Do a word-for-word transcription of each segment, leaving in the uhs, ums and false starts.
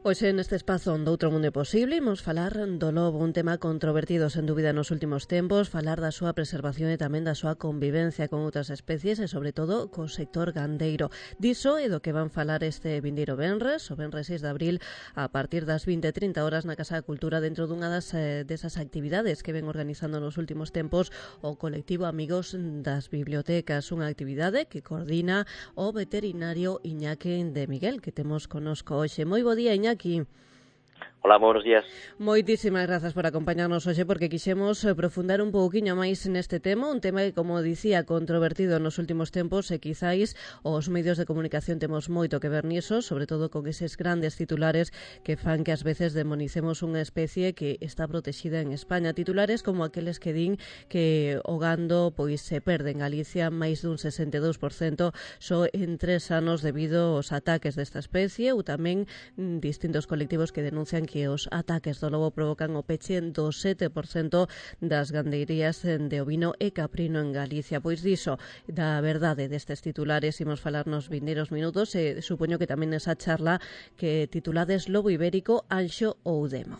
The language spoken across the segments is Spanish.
Hoxe neste espazo do Outro Mundo Posible imos falar do lobo, un tema controvertido sen dúbida nos últimos tempos, falar da súa preservación e tamén da súa convivencia con outras especies e sobre todo co sector gandeiro. Diso é do que van falar este vindeiro venres, o venres seis de abril, a partir das vinte e trinta horas na Casa da Cultura, dentro dunha das eh, desas actividades que ven organizando nos últimos tempos o colectivo Amigos das Bibliotecas, unha actividade que coordina o veterinario Iñaki de Miguel, que temos conosco hoxe. Moi bo día, Iñaki. Aquí. Hola, buenos días. Moitísimas grazas por acompañarnos hoxe, porque quixemos profundar un pouquiño máis neste tema, un tema que, como dicía, controvertido nos últimos tempos e quizáis os medios de comunicación temos moito que ver niso, sobre todo con eses grandes titulares que fan que ás veces demonicemos unha especie que está protexida en España. Titulares como aqueles que din que o gando pois se perde en Galicia máis dun sesenta e dous por cento só en tres anos debido aos ataques desta especie, ou tamén mm, distintos colectivos que denuncian que os ataques do lobo provocan o peche do sete por cento das gandeirías de ovino e caprino en Galicia. Pois diso, da verdade destes titulares, imos falar nos vindeiros minutos e supoño que tamén esa charla que titulades Lobo Ibérico, Anxo ou Demo.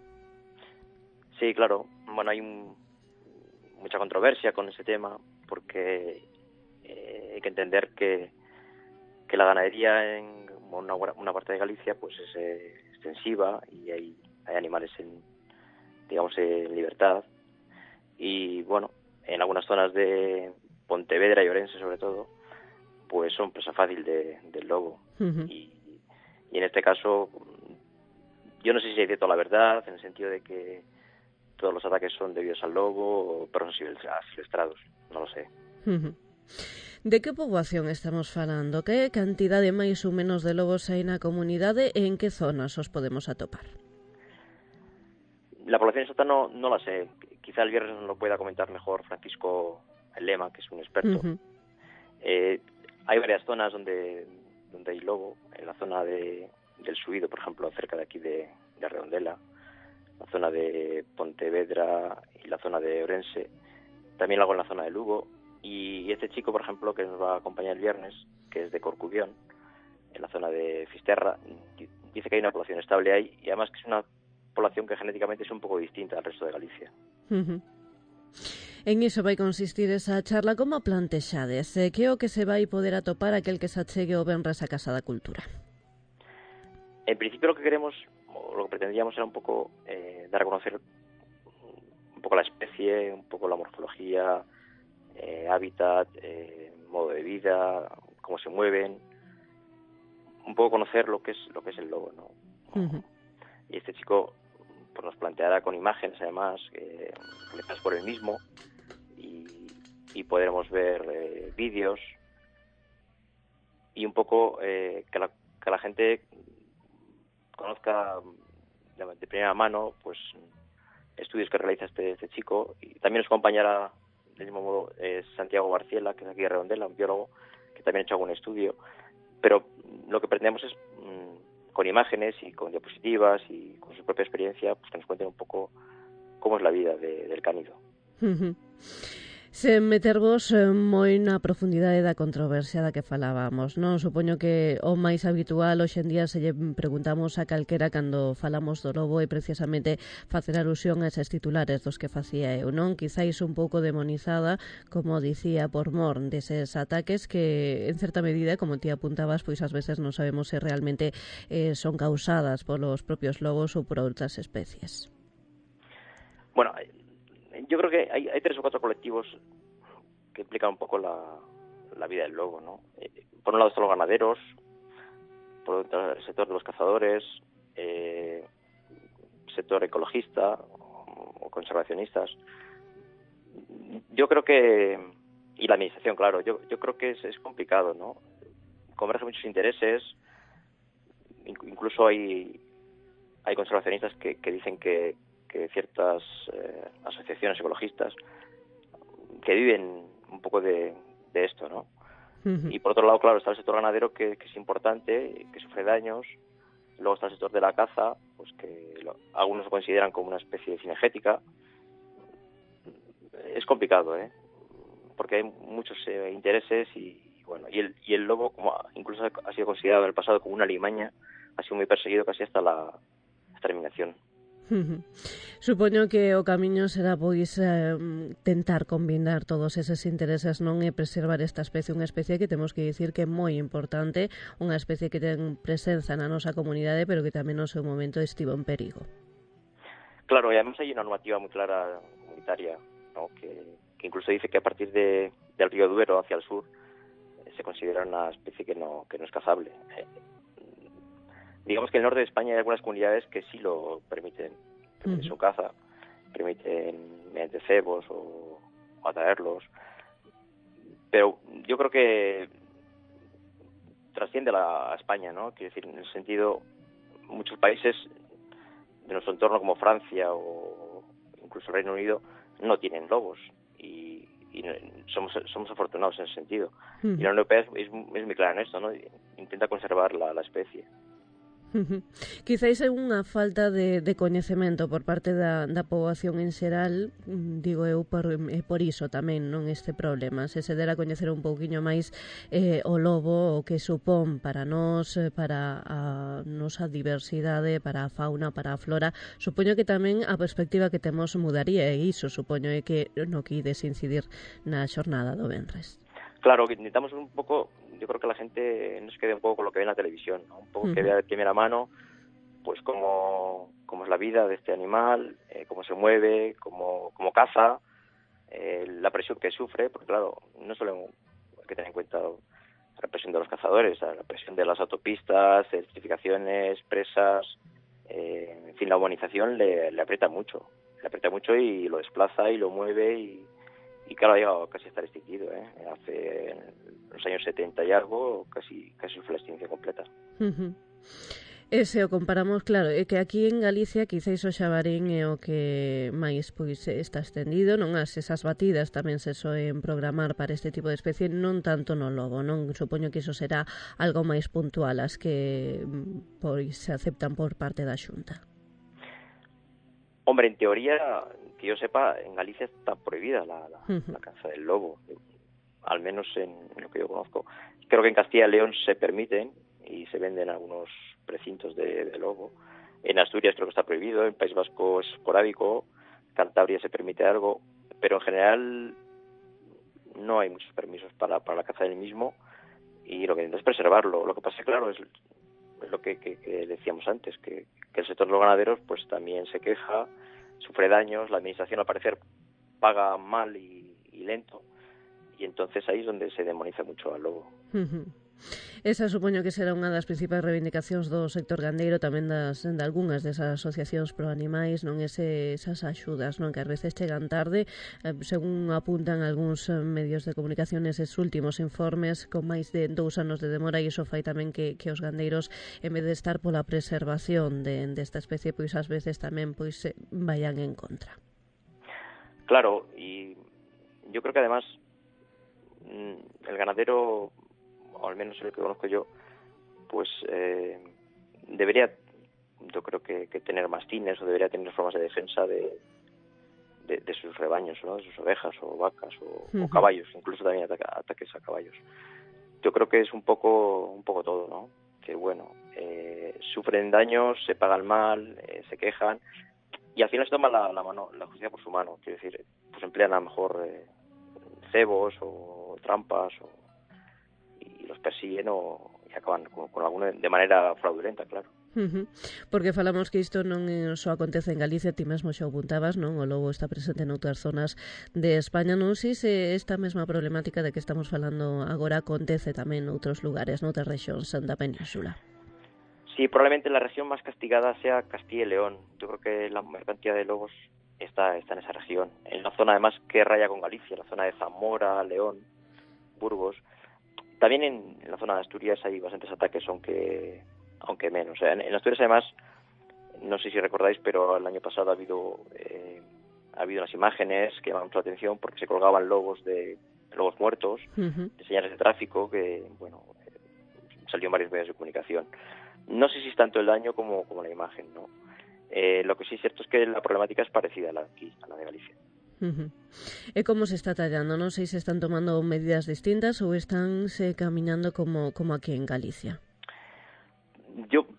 Sí, claro. Bueno, hay un, mucha controversia con ese tema porque eh, hay que entender que, que la ganadería en una, una parte de Galicia pues es eh, extensiva y hay, hay animales en, digamos, en libertad. Y bueno, en algunas zonas de Pontevedra y Orense sobre todo, pues son presa fácil de, del lobo. Uh-huh. y, y en este caso, yo no sé si hay cierto la verdad, en el sentido de que todos los ataques son debidos al lobo o perros silvestrados, no lo sé. Uh-huh. De que poboación estamos falando? Que cantidade máis ou menos de lobos hai na comunidade e en que zonas os podemos atopar? La población exacta no, no la sé. Quizá el viernes nos lo pueda comentar mejor Francisco Lema, que es un experto. Uh-huh. eh, hay varias zonas donde, donde hay lobo. En la zona de, del Subido, por ejemplo, cerca de aquí de, de Redondela, la zona de Pontevedra y la zona de Orense. También algo en la zona de Lugo. Y este chico, por ejemplo, que nos va a acompañar el viernes, que es de Corcubión, en la zona de Fisterra, dice que hay una población estable ahí y además que es una población que genéticamente es un poco distinta al resto de Galicia. Uh-huh. En iso vai consistir esa charla. Como plantexades? Que é o que se vai poder atopar aquel que se achegue o venres a Casa da Cultura? En principio lo que queremos, o lo que pretendíamos era un poco eh, dar a conocer un poco la especie, un poco la morfología, Eh, hábitat, eh, modo de vida, cómo se mueven, un poco conocer lo que es lo que es el lobo, ¿no? Uh-huh. Y este chico pues nos planteará con imágenes además eh, conectadas por él mismo y, y podremos ver eh, vídeos y un poco eh, que, la, que la gente conozca de, de primera mano pues estudios que realiza este, este chico, y también nos acompañará del mismo modo es Santiago Barciela, que es aquí de Redondela, un biólogo que también ha hecho algún estudio, pero lo que pretendemos es mmm, con imágenes y con diapositivas y con su propia experiencia, pues que nos cuenten un poco cómo es la vida de, del cánido. Uh-huh. Sen metervos moi na profundidade da controversia da que falábamos, non? Supoño que o máis habitual hoxe en día se lle preguntamos a calquera cando falamos do lobo e precisamente facer alusión a eses titulares dos que facía eu, non? Quizáis un pouco demonizada, como dicía, por mor deses ataques que, en certa medida, como ti apuntabas, pois ás veces non sabemos se realmente eh, son causadas polos propios lobos ou por outras especies. Bueno, yo creo que hay, hay tres o cuatro colectivos que implican un poco la, la vida del lobo, ¿no? Eh, por un lado están los ganaderos, por otro el sector de los cazadores, eh, sector ecologista o, o conservacionistas. Yo creo que, y la administración, claro, yo, yo creo que es, es complicado, ¿no? Convergen muchos intereses, incluso hay, hay conservacionistas que, que dicen que que ciertas eh, asociaciones ecologistas que viven un poco de, de esto, ¿no? Uh-huh. Y por otro lado, claro, está el sector ganadero que, que es importante, que sufre daños. Luego está el sector de la caza, pues que lo, algunos lo consideran como una especie cinegética. Es complicado, ¿eh? Porque hay muchos eh, intereses y, y bueno, y el, y el lobo como incluso ha sido considerado en el pasado como una alimaña ha sido muy perseguido casi hasta la hasta la eliminación. Supoño que o camiño será pois eh, tentar combinar todos eses intereses, non, e preservar esta especie, unha especie que temos que dicir que é moi importante, unha especie que ten presenza na nosa comunidade, pero que tamén no seu momento estivo en perigo. Claro, y además hay una normativa muy clara comunitaria, ¿no? que, que incluso dice que a partir de, del río Duero hacia el sur eh, se considera una especie que no que no es cazable. Eh, digamos que en el norte de España hay algunas comunidades que sí lo permiten, permiten uh-huh. su caza, permiten mediante cebos o, o atraerlos, pero yo creo que trasciende a, la, a España, ¿no? Quiero decir, en el sentido, muchos países de nuestro entorno como Francia o incluso el Reino Unido no tienen lobos y, y somos somos afortunados en ese sentido. Uh-huh. Y la Unión Europea es, es, es muy clara en esto, ¿no? Intenta conservar la, la especie. Uh-huh. Quizáis é unha falta de, de coñecemento por parte da, da poboación en xeral, digo eu, por, eh, por iso tamén, non este problema, se se dera a coñecer un pouquiño máis eh, o lobo, o que supón para nós, para a nosa diversidade, para a fauna, para a flora, supoño que tamén a perspectiva que temos mudaría, e iso supoño é que no que ides incidir na xornada do venres. Claro, que intentamos un poco, yo creo que la gente nos quede un poco con lo que ve en la televisión, ¿no? Un poco uh-huh. que vea de primera mano, pues cómo, cómo es la vida de este animal, eh, cómo se mueve, cómo, cómo caza, eh, la presión que sufre, porque claro, no solo hay que tener en cuenta la presión de los cazadores, la presión de las autopistas, certificaciones, presas, eh, en fin, la urbanización le, le aprieta mucho, le aprieta mucho y lo desplaza y lo mueve y Y claro, ha llegado casi a estar extinguido, ¿eh? Hace en los años setenta y algo, casi casi fue la extinción completa. Uh-huh. E se o comparamos, claro, é que aquí en Galicia quizáis o xabarín é o que máis pois está extendido, non? As esas batidas tamén se soen programar para este tipo de especie, non tanto no lobo, non? Supoño que iso será algo máis puntual, as que pois se aceptan por parte da Xunta. Hombre, en teoría, que yo sepa, en Galicia está prohibida la, la, uh-huh. la caza del lobo, al menos en lo que yo conozco. Creo que en Castilla y León se permiten y se venden algunos precintos de, de lobo. En Asturias creo que está prohibido, en País Vasco es esporádico, Cantabria se permite algo, pero en general no hay muchos permisos para, para la caza del mismo y lo que intenta es preservarlo. Lo que pasa, claro, es, es lo que, que, que decíamos antes, que, que el sector de los ganaderos pues también se queja, sufre daños, la administración al parecer paga mal y, y lento, y entonces ahí es donde se demoniza mucho al lobo. Uh-huh. Esa supoño que será unha das principais reivindicacións do sector gandeiro, tamén das, de algunhas desas asociacións pro animais, non ese, esas axudas, non, que ás veces chegan tarde, eh, según apuntan algúns medios de comunicación eses últimos informes, con máis de dous anos de demora, e iso fai tamén que, que os gandeiros, en vez de estar pola preservación de, desta especie, pois ás veces tamén pois vayan en contra. Claro, y yo creo que además el ganadero, o al menos el que conozco yo, pues eh, debería, yo creo que, que tener mastines o debería tener formas de defensa de, de, de sus rebaños, ¿no? De sus ovejas o vacas o, uh-huh. o caballos, incluso también ataca, ataques a caballos. Yo creo que es un poco un poco todo, ¿no? Que bueno, eh, sufren daños, se pagan mal, eh, se quejan y al final se toma la, la mano, la justicia por su mano, quiero decir, pues emplean a lo mejor eh, cebos o trampas o y los persiguen o y acaban con, con alguno de manera fraudulenta, claro. Uh-huh. Porque falamos que isto non só acontece en Galicia, ti mesmo xa apuntabas, non? O lobo está presente noutras zonas de España, non sei se esta mesma problemática de que estamos falando agora acontece tamén noutros lugares, noutras rexións da península. Sí, probablemente la región más castigada sea Castilla y León. Yo creo que la mayor cantidad de lobos está, está en esa región. En la zona además que raya con Galicia, la zona de Zamora, León, Burgos. También en, en la zona de Asturias hay bastantes ataques, aunque aunque menos. En, en Asturias además, no sé si recordáis, pero el año pasado ha habido eh, ha habido unas imágenes que llaman mucho la atención porque se colgaban lobos de lobos muertos, uh-huh. de señales de tráfico que, bueno, eh, salió en varios medios de comunicación. No sé si es tanto el daño como, como la imagen, ¿no? Eh, lo que sí es cierto es que la problemática es parecida a la, aquí, a la de Galicia. Uh-huh. E como se está tallando? Non sei se están tomando medidas distintas ou están se caminando como, como aquí en Galicia. Yo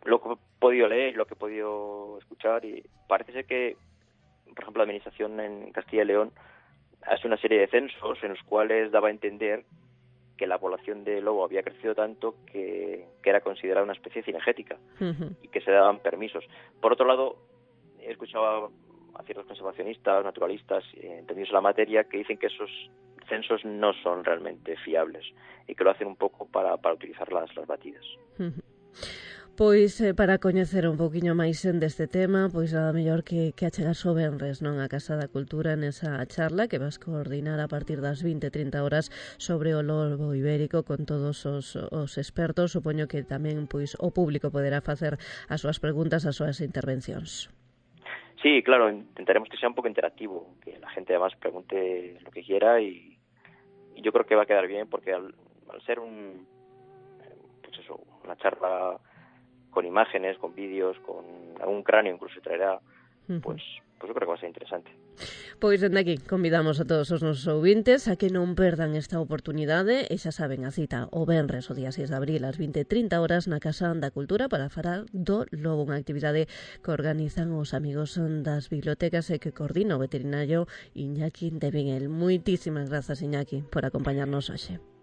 lo que he podido leer, lo que he podido escuchar, y parece ser que, por ejemplo, la administración en Castilla y León hace una serie de censos en los cuales daba a entender que la población de lobo había crecido tanto que, que era considerada una especie cinegética uh-huh. y que se daban permisos. Por otro lado, he escuchado a ciertos conservacionistas, naturalistas, eh, entendidos en la materia, que dicen que esos censos no son realmente fiables y que lo hacen un pouco para, para utilizar las, las batidas. Uh-huh. Pois eh, para coñecer un pouquiño máis deste tema, pois nada mellor que, que achegas o venres, non, a Casa da Cultura nesa charla que vas coordinar a partir das vinte, trinta horas sobre o lobo ibérico con todos os, os expertos. Supoño que tamén pois o público poderá facer as súas preguntas, as súas intervencións. Sí, claro, intentaremos que sea un poco interactivo, que la gente además pregunte lo que quiera y, y yo creo que va a quedar bien porque al, al ser un pues eso, una charla con imágenes, con vídeos, con algún cráneo incluso traerá, uh-huh. pues, pues yo creo que va a ser interesante. Pois dende aquí convidamos a todos os nosos ouvintes a que non perdan esta oportunidade e xa saben a cita o venres o día seis de abril ás vinte e trinta horas na Casa da Cultura para falar do lobo, unha actividade que organizan os amigos das bibliotecas e que coordina o veterinario Iñaki de Miguel. Moitísimas grazas, Iñaki, por acompañarnos hoxe.